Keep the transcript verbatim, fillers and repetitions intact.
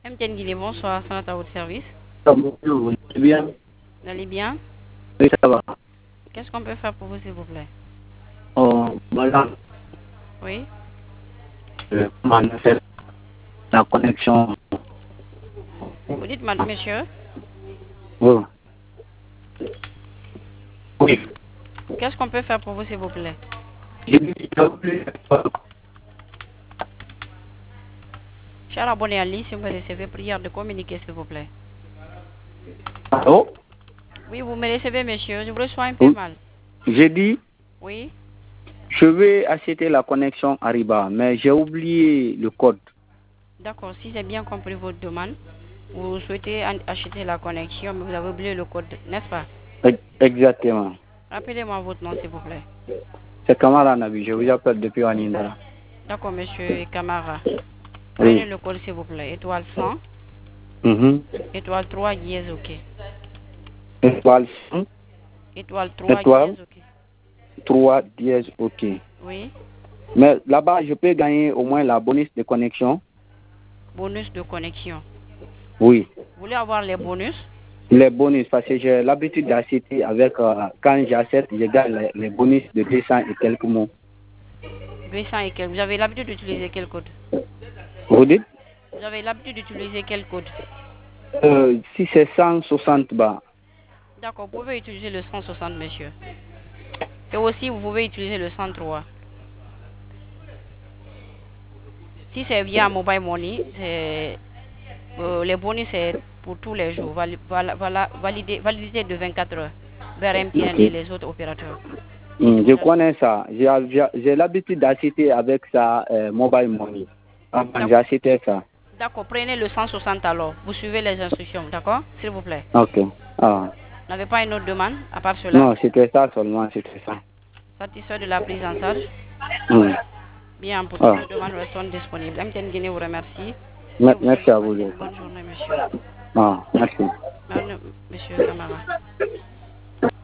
M T N Guinée, bonsoir, c'est à votre service. Bonjour, vous allez bien? Vous allez bien? Oui, ça va. Qu'est-ce qu'on peut faire pour vous, s'il vous plaît? Oh, voilà, Oui? euh, comment on fait la connexion? Vous dites, madame, monsieur? Oh, oui. Qu'est-ce qu'on peut faire pour vous, s'il vous plaît? J'ai dit, j'ai oublié. Cher abonné en ligne, si vous me recevez, prière de communiquer, s'il vous plaît. Allô? Oui, vous me recevez, monsieur, je vous reçois un peu Oui. mal. J'ai dit, Oui? je vais acheter la connexion Ariba, mais j'ai oublié le code. D'accord, si j'ai bien compris votre demande, vous souhaitez en- acheter la connexion, mais vous avez oublié le code, n'est-ce pas? Ex- Exactement. Rappelez-moi votre nom, s'il vous plaît. C'est Kamara Nabi, je vous appelle depuis Wanindra. D'accord, monsieur Camara. Prenez Oui. le code, s'il vous plaît. Étoile cent, Mhm. étoile trois, dièse, ok. Étoile cinq, Étoile trois, étoile dièse, ok. trois dièse, ok. Oui? Mais là-bas, je peux gagner au moins la bonus de connexion? Bonus de connexion. Oui. Vous voulez avoir les bonus? Les bonus, parce que j'ai l'habitude d'acheter avec, euh, quand j'achète, je gagne les, les bonus de deux cents et quelques mots. deux cents et quelques. Vous avez l'habitude d'utiliser quel code? Vous dites? Vous avez l'habitude d'utiliser quel code? Euh, si c'est cent soixante bas. D'accord, vous pouvez utiliser le cent soixante, monsieur. Et aussi, vous pouvez utiliser le cent trois. Si c'est via Mobile Money, c'est, euh, les bonus, c'est pour tous les jours. Vali- vala- vala- validé- validité de vingt-quatre heures vers M T N et Ok. les autres opérateurs. Si Hmm, vous je avez- connais ça. J'ai j'ai- j'ai l'habitude d'acheter avec ça, euh, mobile money. Avant, D'ac- j'achetais ça. D'accord, prenez le cent soixante alors. Vous suivez les instructions, d'accord? S'il vous plaît. Ok. Ah. Vous n'avez pas une autre demande à part cela? Non, c'était ça seulement, c'était ça. Satisfait de la prise en charge? Hmm. Bien, pour toutes Ah. nos demandes restons disponibles. M T N Guinée vous remercie et Me- vous souhaite Merci de à vous. passer deux. une bonne journée, monsieur. Ah, merci. Merci, monsieur Camara.